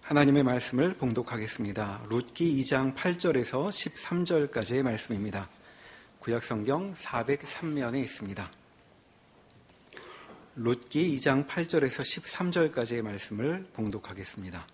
하나님의 말씀을 봉독하겠습니다. 룻기 2장 8절에서 13절까지의 말씀입니다. 구약성경 403면에 있습니다. 룻기 2장 8절에서 13절까지의 말씀을 봉독하겠습니다.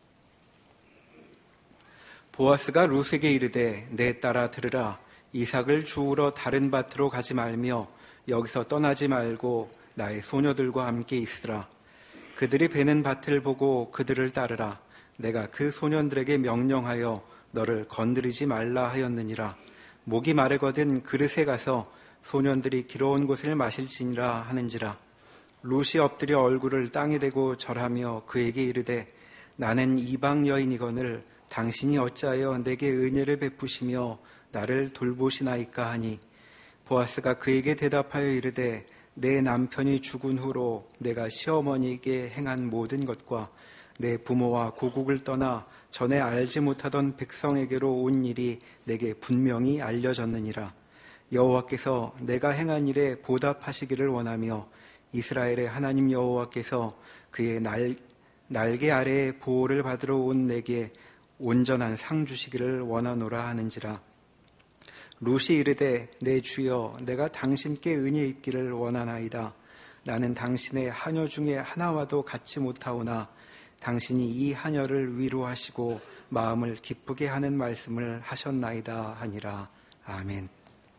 보아스가 룻에게 이르되 내 딸아 들으라. 이삭을 주우러 다른 밭으로 가지 말며 여기서 떠나지 말고 나의 소녀들과 함께 있으라. 그들이 베는 밭을 보고 그들을 따르라. 내가 그 소년들에게 명령하여 너를 건드리지 말라 하였느니라. 목이 마르거든 그릇에 가서 소년들이 길어온 곳을 마실지니라 하는지라. 룻이 엎드려 얼굴을 땅에 대고 절하며 그에게 이르되 나는 이방 여인이거늘 당신이 어찌하여 내게 은혜를 베푸시며 나를 돌보시나이까 하니 보아스가 그에게 대답하여 이르되 내 남편이 죽은 후로 내가 시어머니에게 행한 모든 것과 내 부모와 고국을 떠나 전에 알지 못하던 백성에게로 온 일이 내게 분명히 알려졌느니라. 여호와께서 내가 행한 일에 보답하시기를 원하며 이스라엘의 하나님 여호와께서 그의 날개 아래에 보호를 받으러 온 내게 온전한 상 주시기를 원하노라 하는지라. 룻이 이르되 내 주여 내가 당신께 은혜 입기를 원하나이다. 나는 당신의 하녀 중에 하나와도 같지 못하오나 당신이 이 하녀를 위로하시고 마음을 기쁘게 하는 말씀을 하셨나이다 하니라. 아멘.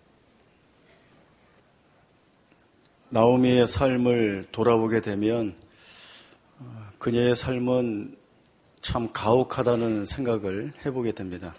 나오미의 삶을 돌아보게 되면 그녀의 삶은 참 가혹하다는 생각을 해보게 됩니다.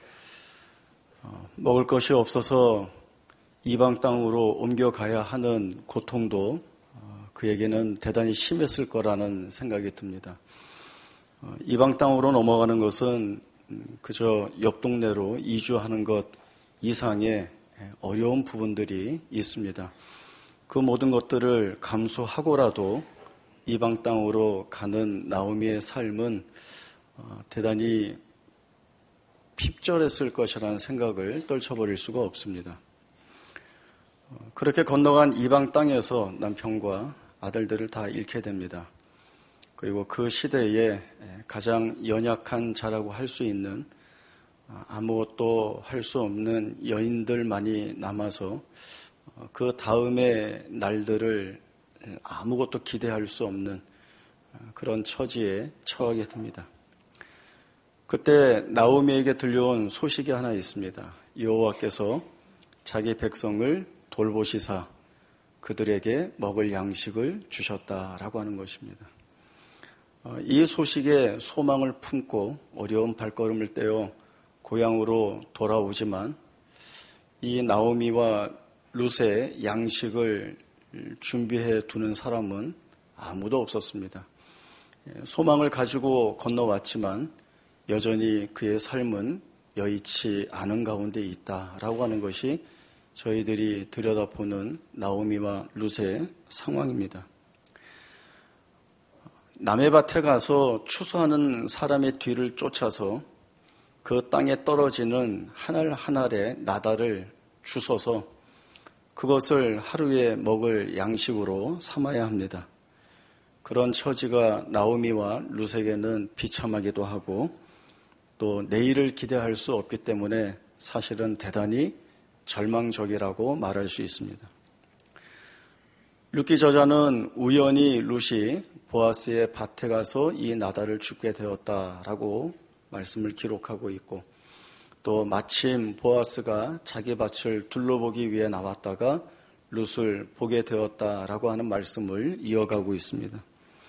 먹을 것이 없어서 이방 땅으로 옮겨가야 하는 고통도 그에게는 대단히 심했을 거라는 생각이 듭니다. 이방 땅으로 넘어가는 것은 그저 옆 동네로 이주하는 것 이상의 어려운 부분들이 있습니다. 그 모든 것들을 감수하고라도 이방 땅으로 가는 나오미의 삶은 대단히 핍절했을 것이라는 생각을 떨쳐버릴 수가 없습니다. 그렇게 건너간 이방 땅에서 남편과 아들들을 다 잃게 됩니다. 그리고 그 시대에 가장 연약한 자라고 할 수 있는 아무것도 할 수 없는 여인들만이 남아서 그 다음의 날들을 아무것도 기대할 수 없는 그런 처지에 처하게 됩니다. 그때 나오미에게 들려온 소식이 하나 있습니다. 여호와께서 자기 백성을 돌보시사 그들에게 먹을 양식을 주셨다라고 하는 것입니다. 이 소식에 소망을 품고 어려운 발걸음을 떼어 고향으로 돌아오지만 이 나오미와 룻의 양식을 준비해 두는 사람은 아무도 없었습니다. 소망을 가지고 건너왔지만 여전히 그의 삶은 여의치 않은 가운데 있다라고 하는 것이 저희들이 들여다보는 나오미와 룻의 상황입니다. 남의 밭에 가서 추수하는 사람의 뒤를 쫓아서 그 땅에 떨어지는 한 알 한 알의 나달을 주워서 그것을 하루에 먹을 양식으로 삼아야 합니다. 그런 처지가 나오미와 룻에게는 비참하기도 하고 또 내일을 기대할 수 없기 때문에 사실은 대단히 절망적이라고 말할 수 있습니다. 룻기 저자는 우연히 룻이 보아스의 밭에 가서 이 나달을 줍게 되었다라고 말씀을 기록하고 있고 또 마침 보아스가 자기 밭을 둘러보기 위해 나왔다가 룻을 보게 되었다라고 하는 말씀을 이어가고 있습니다.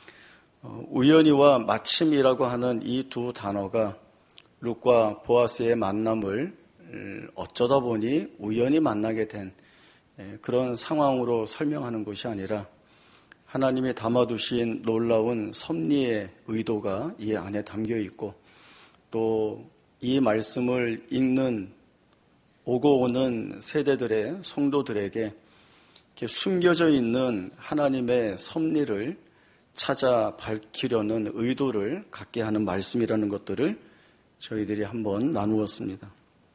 우연히와 마침이라고 하는 이 두 단어가 룻과 보아스의 만남을 어쩌다 보니 우연히 만나게 된 그런 상황으로 설명하는 것이 아니라 하나님이 담아두신 놀라운 섭리의 의도가 이 안에 담겨 있고 또 이 말씀을 읽는 오고 오는 세대들의 성도들에게 이렇게 숨겨져 있는 하나님의 섭리를 찾아 밝히려는 의도를 갖게 하는 말씀이라는 것들을 저희들이 한번 나누었습니다.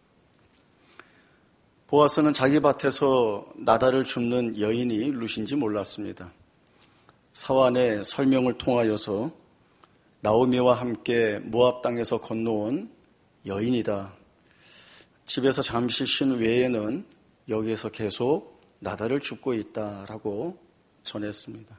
보아스는 자기 밭에서 나달을 줍는 여인이 룻인지 몰랐습니다. 사환의 설명을 통하여서 나오미와 함께 모압 땅에서 건너온 여인이다. 집에서 잠시 쉰 외에는 여기에서 계속 나달을 줍고 있다라고 전했습니다.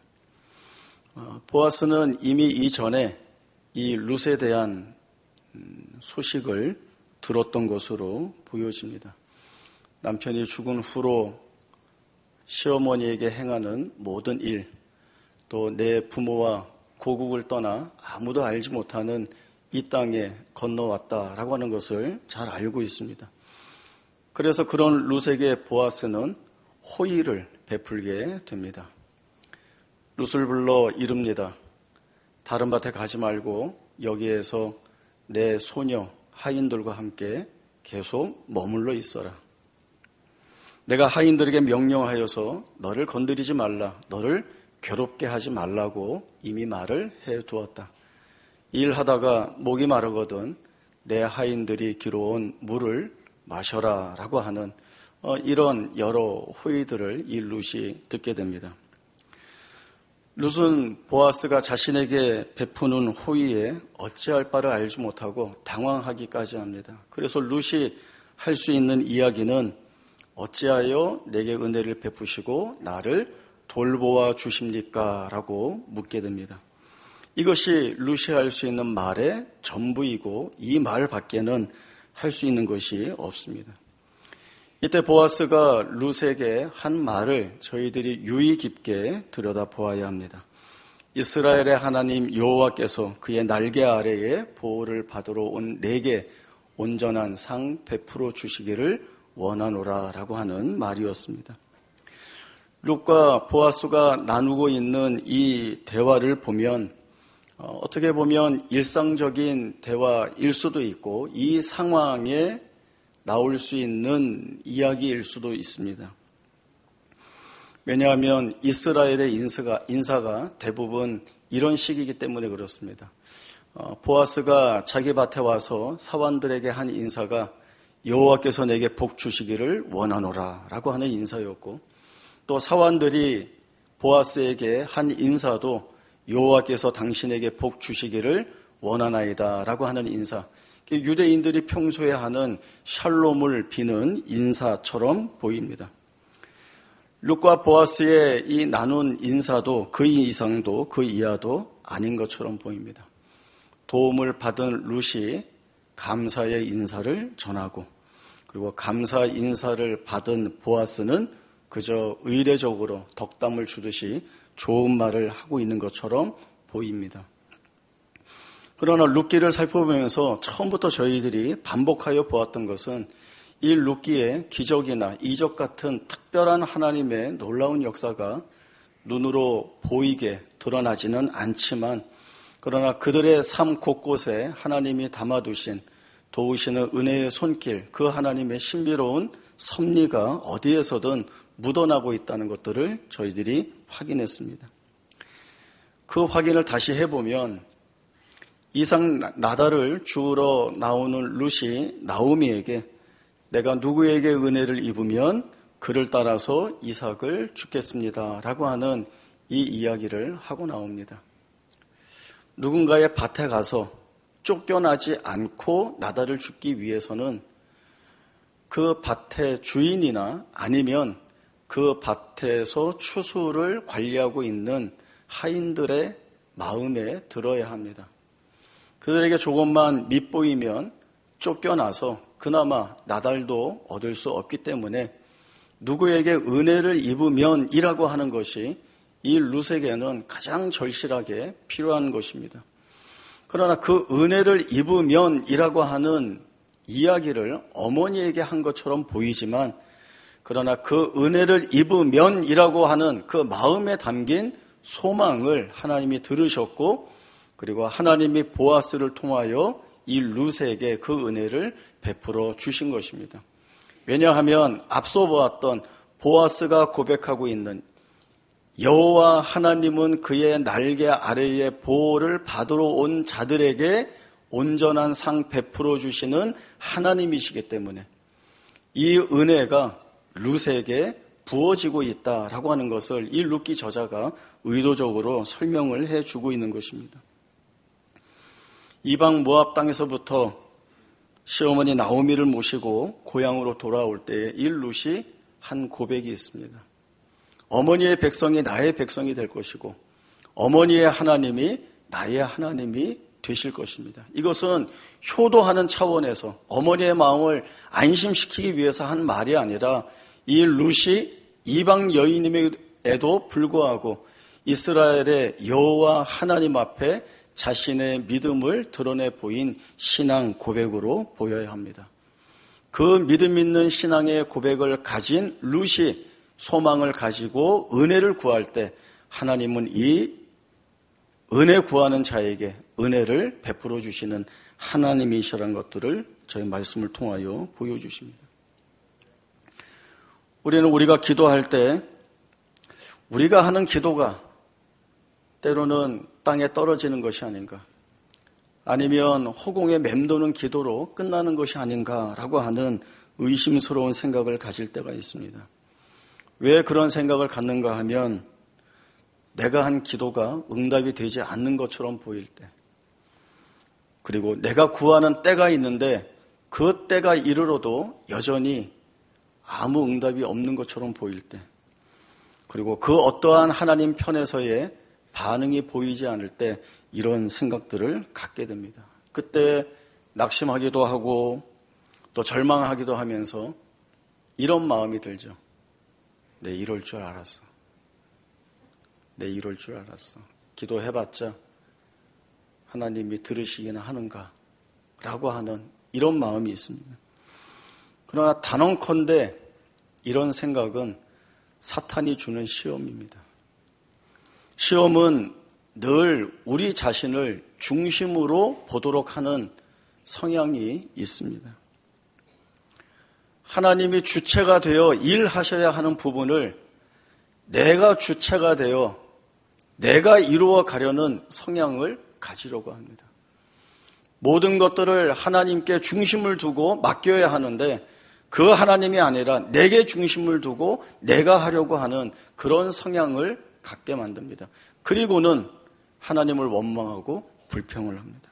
보아스는 이미 이전에 이 룻에 대한 소식을 들었던 것으로 보여집니다. 남편이 죽은 후로 시어머니에게 행하는 모든 일, 또 내 부모와 고국을 떠나 아무도 알지 못하는 이 땅에 건너왔다라고 하는 것을 잘 알고 있습니다. 그래서 그런 룻에게 보아스는 호의를 베풀게 됩니다. 룻을 불러 이릅니다. 다른 밭에 가지 말고 여기에서 내 소녀 하인들과 함께 계속 머물러 있어라. 내가 하인들에게 명령하여서 너를 건드리지 말라, 너를 괴롭게 하지 말라고 이미 말을 해두었다. 일하다가 목이 마르거든 내 하인들이 길어온 물을 마셔라 라고 하는 이런 여러 호의들을 이 룻이 듣게 됩니다. 룻은 보아스가 자신에게 베푸는 호의에 어찌할 바를 알지 못하고 당황하기까지 합니다. 그래서 룻이 할 수 있는 이야기는 어찌하여 내게 은혜를 베푸시고 나를 돌보아 주십니까? 라고 묻게 됩니다. 이것이 룻이 할 수 있는 말의 전부이고 이 말 밖에는 할 수 있는 것이 없습니다. 이때 보아스가 룻에게 한 말을 저희들이 유의 깊게 들여다보아야 합니다. 이스라엘의 하나님 여호와께서 그의 날개 아래에 보호를 받으러 온 내게 온전한 상 베풀어 주시기를 원하노라 라고 하는 말이었습니다. 룻과 보아스가 나누고 있는 이 대화를 보면 어떻게 보면 일상적인 대화일 수도 있고 이 상황에 나올 수 있는 이야기일 수도 있습니다. 왜냐하면 이스라엘의 인사가 대부분 이런 식이기 때문에 그렇습니다. 보아스가 자기 밭에 와서 사환들에게 한 인사가 여호와께서 내게 복 주시기를 원하노라 라고 하는 인사였고, 또 사환들이 보아스에게 한 인사도 여호와께서 당신에게 복 주시기를 원하나이다 라고 하는 인사, 유대인들이 평소에 하는 샬롬을 비는 인사처럼 보입니다. 룻과 보아스의 이 나눈 인사도 그 이상도 그 이하도 아닌 것처럼 보입니다. 도움을 받은 룻이 감사의 인사를 전하고, 그리고 감사 인사를 받은 보아스는 그저 의례적으로 덕담을 주듯이 좋은 말을 하고 있는 것처럼 보입니다. 그러나 룻기를 살펴보면서 처음부터 저희들이 반복하여 보았던 것은 이 룻기의 기적이나 이적 같은 특별한 하나님의 놀라운 역사가 눈으로 보이게 드러나지는 않지만, 그러나 그들의 삶 곳곳에 하나님이 담아두신 도우시는 은혜의 손길, 그 하나님의 신비로운 섭리가 어디에서든 묻어나고 있다는 것들을 저희들이 확인했습니다. 그 확인을 다시 해보면 이상 나달을 주우러 나오는 룻이 나오미에게 내가 누구에게 은혜를 입으면 그를 따라서 이삭을 주겠습니다 라고 하는 이 이야기를 하고 나옵니다. 누군가의 밭에 가서 쫓겨나지 않고 나달을 줍기 위해서는 그 밭의 주인이나 아니면 그 밭에서 추수를 관리하고 있는 하인들의 마음에 들어야 합니다. 그들에게 조금만 밉보이면 쫓겨나서 그나마 나달도 얻을 수 없기 때문에 누구에게 은혜를 입으면 이라고 하는 것이 이 룻에게는 가장 절실하게 필요한 것입니다. 그러나 그 은혜를 입으면 이라고 하는 이야기를 어머니에게 한 것처럼 보이지만, 그러나 그 은혜를 입으면 이라고 하는 그 마음에 담긴 소망을 하나님이 들으셨고, 그리고 하나님이 보아스를 통하여 이 룻에게 그 은혜를 베풀어 주신 것입니다. 왜냐하면 앞서 보았던 보아스가 고백하고 있는 여호와 하나님은 그의 날개 아래에 보호를 받으러 온 자들에게 온전한 상 베풀어 주시는 하나님이시기 때문에 이 은혜가 룻에게 부어지고 있다라고 하는 것을 이 룻기 저자가 의도적으로 설명을 해주고 있는 것입니다. 이방 모압 땅에서부터 시어머니 나오미를 모시고 고향으로 돌아올 때에 이 룻이 한 고백이 있습니다. 어머니의 백성이 나의 백성이 될 것이고 어머니의 하나님이 나의 하나님이 되실 것입니다. 이것은 효도하는 차원에서 어머니의 마음을 안심시키기 위해서 한 말이 아니라 이 룻이 이방 여인임에도 불구하고 이스라엘의 여호와 하나님 앞에 자신의 믿음을 드러내 보인 신앙 고백으로 보여야 합니다. 그 믿음 있는 신앙의 고백을 가진 룻이 소망을 가지고 은혜를 구할 때 하나님은 이 은혜 구하는 자에게 은혜를 베풀어 주시는 하나님이시라는 것들을 저희 말씀을 통하여 보여주십니다. 우리는 우리가 기도할 때 우리가 하는 기도가 때로는 땅에 떨어지는 것이 아닌가, 아니면 허공에 맴도는 기도로 끝나는 것이 아닌가라고 하는 의심스러운 생각을 가질 때가 있습니다. 왜 그런 생각을 갖는가 하면 내가 한 기도가 응답이 되지 않는 것처럼 보일 때, 그리고 내가 구하는 때가 있는데 그 때가 이르러도 여전히 아무 응답이 없는 것처럼 보일 때, 그리고 그 어떠한 하나님 편에서의 반응이 보이지 않을 때 이런 생각들을 갖게 됩니다. 그때 낙심하기도 하고 또 절망하기도 하면서 이런 마음이 들죠. 내 이럴 줄 알았어. 내 이럴 줄 알았어. 기도해봤자 하나님이 들으시기는 하는가 라고 하는 이런 마음이 있습니다. 그러나 단언컨대 이런 생각은 사탄이 주는 시험입니다. 시험은 늘 우리 자신을 중심으로 보도록 하는 성향이 있습니다. 하나님이 주체가 되어 일하셔야 하는 부분을 내가 주체가 되어 내가 이루어 가려는 성향을 가지려고 합니다. 모든 것들을 하나님께 중심을 두고 맡겨야 하는데 그 하나님이 아니라 내게 중심을 두고 내가 하려고 하는 그런 성향을 갖게 만듭니다. 그리고는 하나님을 원망하고 불평을 합니다.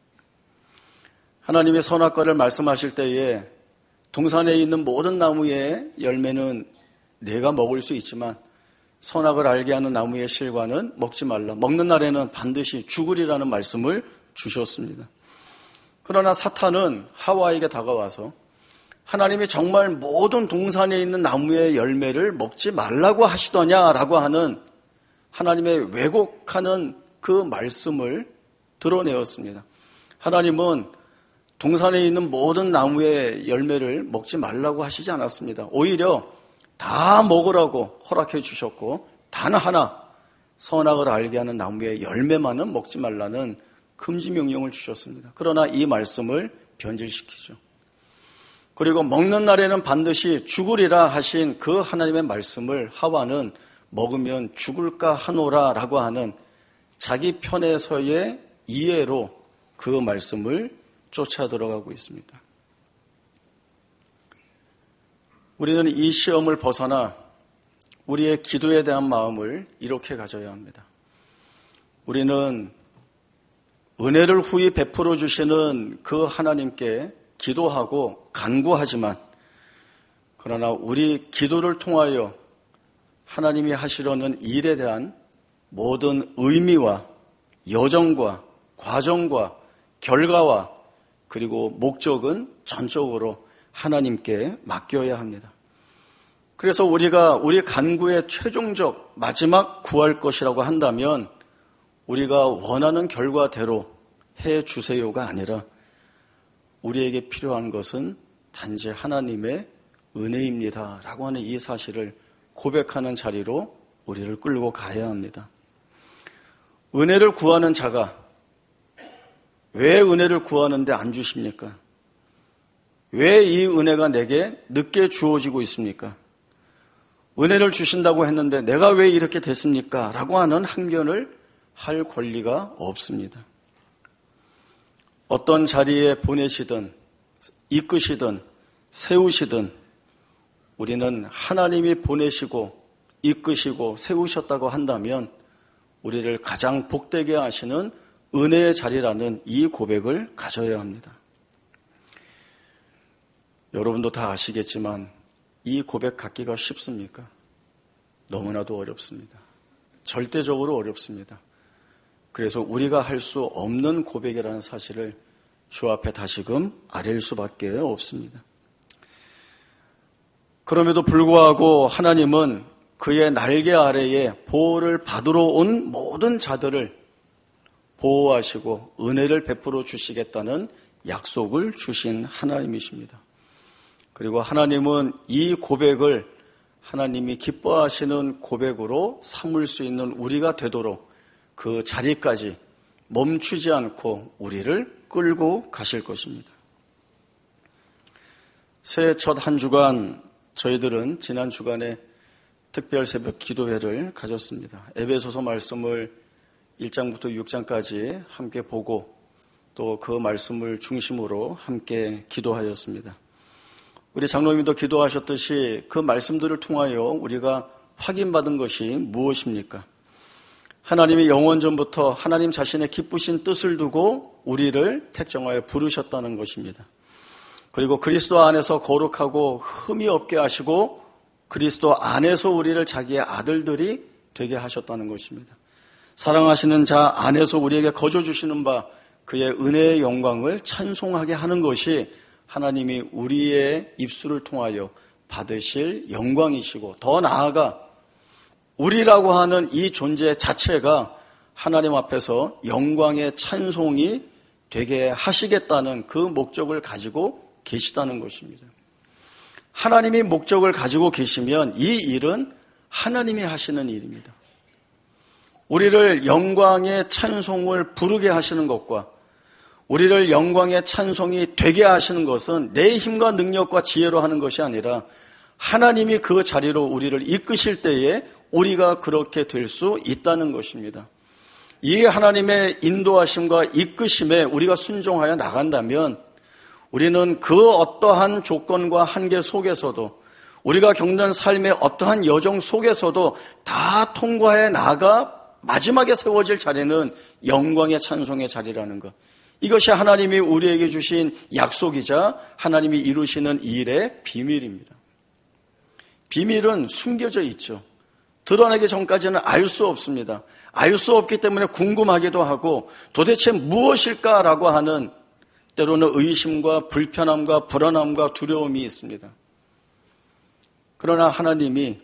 하나님이 선악과를 말씀하실 때에 동산에 있는 모든 나무의 열매는 내가 먹을 수 있지만 선악을 알게 하는 나무의 실과는 먹지 말라. 먹는 날에는 반드시 죽으리라는 말씀을 주셨습니다. 그러나 사탄은 하와에게 다가와서 하나님이 정말 모든 동산에 있는 나무의 열매를 먹지 말라고 하시더냐라고 하는 하나님의 왜곡하는 그 말씀을 드러내었습니다. 하나님은 동산에 있는 모든 나무의 열매를 먹지 말라고 하시지 않았습니다. 오히려 다 먹으라고 허락해 주셨고 단 하나 선악을 알게 하는 나무의 열매만은 먹지 말라는 금지 명령을 주셨습니다. 그러나 이 말씀을 변질시키죠. 그리고 먹는 날에는 반드시 죽으리라 하신 그 하나님의 말씀을 하와는 먹으면 죽을까 하노라라고 하는 자기 편에서의 이해로 그 말씀을 쫓아 들어가고 있습니다. 우리는 이 시험을 벗어나 우리의 기도에 대한 마음을 이렇게 가져야 합니다. 우리는 은혜를 후히 베풀어 주시는 그 하나님께 기도하고 간구하지만 그러나 우리 기도를 통하여 하나님이 하시려는 일에 대한 모든 의미와 여정과 과정과 결과와 그리고 목적은 전적으로 하나님께 맡겨야 합니다. 그래서 우리가 우리 간구의 최종적 마지막 구할 것이라고 한다면 우리가 원하는 결과대로 해 주세요가 아니라 우리에게 필요한 것은 단지 하나님의 은혜입니다라고 하는 이 사실을 고백하는 자리로 우리를 끌고 가야 합니다. 은혜를 구하는 자가 왜 은혜를 구하는데 안 주십니까? 왜 이 은혜가 내게 늦게 주어지고 있습니까? 은혜를 주신다고 했는데 내가 왜 이렇게 됐습니까? 라고 하는 항변을 할 권리가 없습니다. 어떤 자리에 보내시든 이끄시든 세우시든 우리는 하나님이 보내시고 이끄시고 세우셨다고 한다면 우리를 가장 복되게 하시는 은혜의 자리라는 이 고백을 가져야 합니다. 여러분도 다 아시겠지만 이 고백 갖기가 쉽습니까? 너무나도 어렵습니다. 절대적으로 어렵습니다. 그래서 우리가 할 수 없는 고백이라는 사실을 주 앞에 다시금 아뢰일 수밖에 없습니다. 그럼에도 불구하고 하나님은 그의 날개 아래에 보호를 받으러 온 모든 자들을 보호하시고 은혜를 베풀어 주시겠다는 약속을 주신 하나님이십니다. 그리고 하나님은 이 고백을 하나님이 기뻐하시는 고백으로 삼을 수 있는 우리가 되도록 그 자리까지 멈추지 않고 우리를 끌고 가실 것입니다. 새해 첫 한 주간 저희들은 지난 주간에 특별 새벽 기도회를 가졌습니다. 에베소서 말씀을 1장부터 6장까지 함께 보고 또 그 말씀을 중심으로 함께 기도하였습니다. 우리 장로님도 기도하셨듯이 그 말씀들을 통하여 우리가 확인받은 것이 무엇입니까? 하나님이 영원전부터 하나님 자신의 기쁘신 뜻을 두고 우리를 택정하여 부르셨다는 것입니다. 그리고 그리스도 안에서 거룩하고 흠이 없게 하시고 그리스도 안에서 우리를 자기의 아들들이 되게 하셨다는 것입니다. 사랑하시는 자 안에서 우리에게 거저 주시는 바 그의 은혜의 영광을 찬송하게 하는 것이 하나님이 우리의 입술을 통하여 받으실 영광이시고 더 나아가 우리라고 하는 이 존재 자체가 하나님 앞에서 영광의 찬송이 되게 하시겠다는 그 목적을 가지고 계시다는 것입니다. 하나님이 목적을 가지고 계시면 이 일은 하나님이 하시는 일입니다. 우리를 영광의 찬송을 부르게 하시는 것과 우리를 영광의 찬송이 되게 하시는 것은 내 힘과 능력과 지혜로 하는 것이 아니라 하나님이 그 자리로 우리를 이끄실 때에 우리가 그렇게 될 수 있다는 것입니다. 이 하나님의 인도하심과 이끄심에 우리가 순종하여 나간다면 우리는 그 어떠한 조건과 한계 속에서도 우리가 겪는 삶의 어떠한 여정 속에서도 다 통과해 나가 마지막에 세워질 자리는 영광의 찬송의 자리라는 것. 이것이 하나님이 우리에게 주신 약속이자 하나님이 이루시는 일의 비밀입니다. 비밀은 숨겨져 있죠. 드러나기 전까지는 알 수 없습니다. 알 수 없기 때문에 궁금하기도 하고 도대체 무엇일까라고 하는 때로는 의심과 불편함과 불안함과 두려움이 있습니다. 그러나 하나님이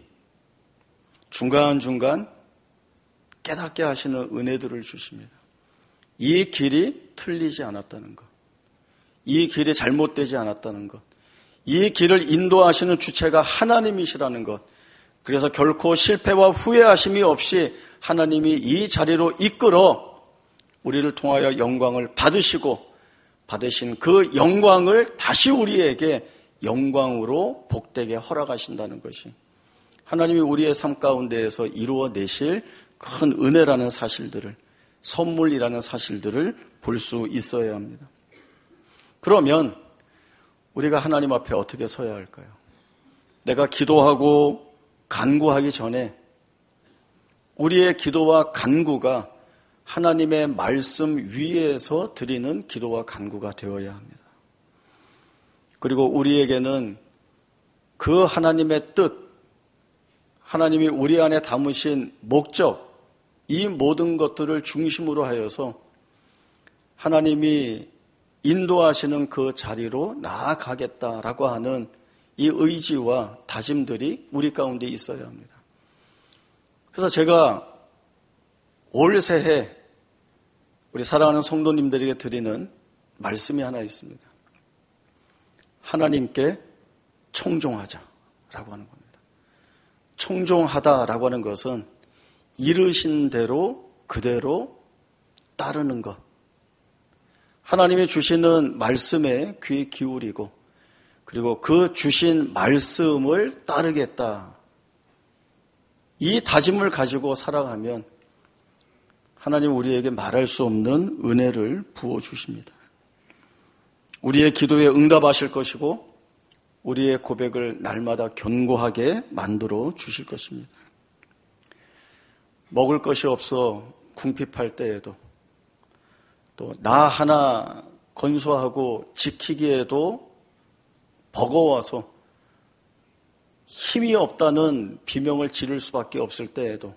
중간중간 깨닫게 하시는 은혜들을 주십니다. 이 길이 틀리지 않았다는 것, 이 길이 잘못되지 않았다는 것, 이 길을 인도하시는 주체가 하나님이시라는 것, 그래서 결코 실패와 후회하심이 없이 하나님이 이 자리로 이끌어 우리를 통하여 영광을 받으시고 받으신 그 영광을 다시 우리에게 영광으로 복되게 허락하신다는 것이 하나님이 우리의 삶 가운데에서 이루어내실 큰 은혜라는 사실들을, 선물이라는 사실들을 볼 수 있어야 합니다. 그러면 우리가 하나님 앞에 어떻게 서야 할까요? 내가 기도하고 간구하기 전에 우리의 기도와 간구가 하나님의 말씀 위에서 드리는 기도와 간구가 되어야 합니다. 그리고 우리에게는 그 하나님의 뜻, 하나님이 우리 안에 담으신 목적, 이 모든 것들을 중심으로 하여서 하나님이 인도하시는 그 자리로 나아가겠다라고 하는 이 의지와 다짐들이 우리 가운데 있어야 합니다. 그래서 제가 올 새해 우리 사랑하는 성도님들에게 드리는 말씀이 하나 있습니다. 하나님께 청종하자라고 하는 겁니다. 청종하다라고 하는 것은 이르신 대로 그대로 따르는 것. 하나님이 주시는 말씀에 귀 기울이고 그리고 그 주신 말씀을 따르겠다. 이 다짐을 가지고 살아가면 하나님 우리에게 말할 수 없는 은혜를 부어주십니다. 우리의 기도에 응답하실 것이고 우리의 고백을 날마다 견고하게 만들어 주실 것입니다. 먹을 것이 없어 궁핍할 때에도 또 나 하나 건소하고 지키기에도 버거워서 힘이 없다는 비명을 지를 수밖에 없을 때에도,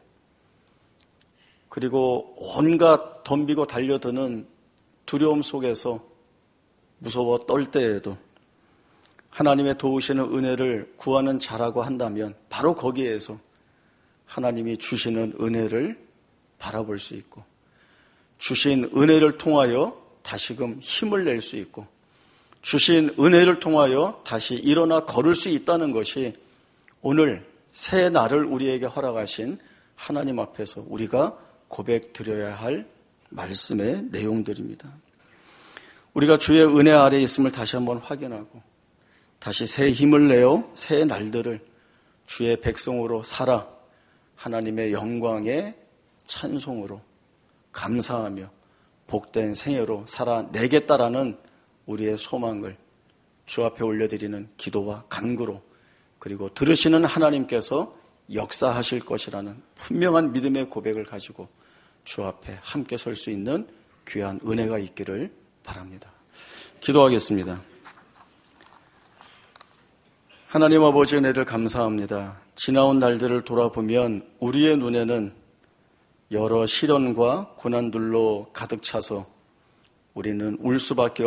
그리고 온갖 덤비고 달려드는 두려움 속에서 무서워 떨 때에도 하나님의 도우시는 은혜를 구하는 자라고 한다면 바로 거기에서 하나님이 주시는 은혜를 바라볼 수 있고, 주신 은혜를 통하여 다시금 힘을 낼 수 있고, 주신 은혜를 통하여 다시 일어나 걸을 수 있다는 것이 오늘 새 날을 우리에게 허락하신 하나님 앞에서 우리가 고백드려야 할 말씀의 내용들입니다. 우리가 주의 은혜 아래에 있음을 다시 한번 확인하고 다시 새 힘을 내어 새 날들을 주의 백성으로 살아 하나님의 영광의 찬송으로 감사하며 복된 생애로 살아내겠다라는 우리의 소망을 주 앞에 올려드리는 기도와 간구로, 그리고 들으시는 하나님께서 역사하실 것이라는 분명한 믿음의 고백을 가지고 주 앞에 함께 설 수 있는 귀한 은혜가 있기를 바랍니다. 기도하겠습니다. 하나님 아버지 은혜를 감사합니다. 지나온 날들을 돌아보면 우리의 눈에는 여러 시련과 고난들로 가득 차서 우리는 울 수밖에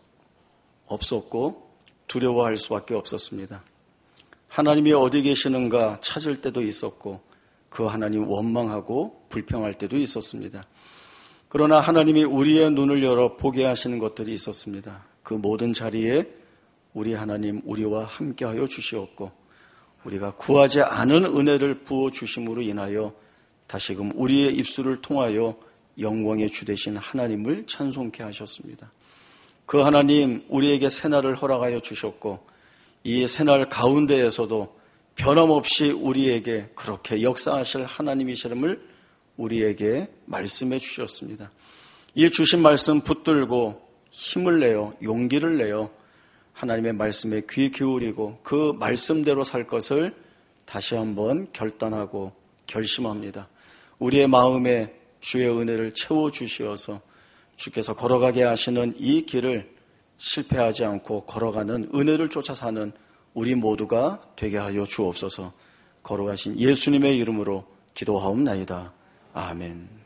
없었고 두려워할 수밖에 없었습니다. 하나님이 어디 계시는가 찾을 때도 있었고 그 하나님 원망하고 불평할 때도 있었습니다. 그러나 하나님이 우리의 눈을 열어 보게 하시는 것들이 있었습니다. 그 모든 자리에 우리 하나님 우리와 함께하여 주시었고 우리가 구하지 않은 은혜를 부어주심으로 인하여 다시금 우리의 입술을 통하여 영광의 주 되신 하나님을 찬송케 하셨습니다. 그 하나님 우리에게 새날을 허락하여 주셨고 이 새날 가운데에서도 변함없이 우리에게 그렇게 역사하실 하나님이심을 우리에게 말씀해 주셨습니다. 이 주신 말씀 붙들고 힘을 내어 용기를 내어 하나님의 말씀에 귀 기울이고 그 말씀대로 살 것을 다시 한번 결단하고 결심합니다. 우리의 마음에 주의 은혜를 채워주시어서 주께서 걸어가게 하시는 이 길을 실패하지 않고 걸어가는 은혜를 쫓아 사는 우리 모두가 되게 하여 주옵소서. 걸어가신 예수님의 이름으로 기도하옵나이다. 아멘.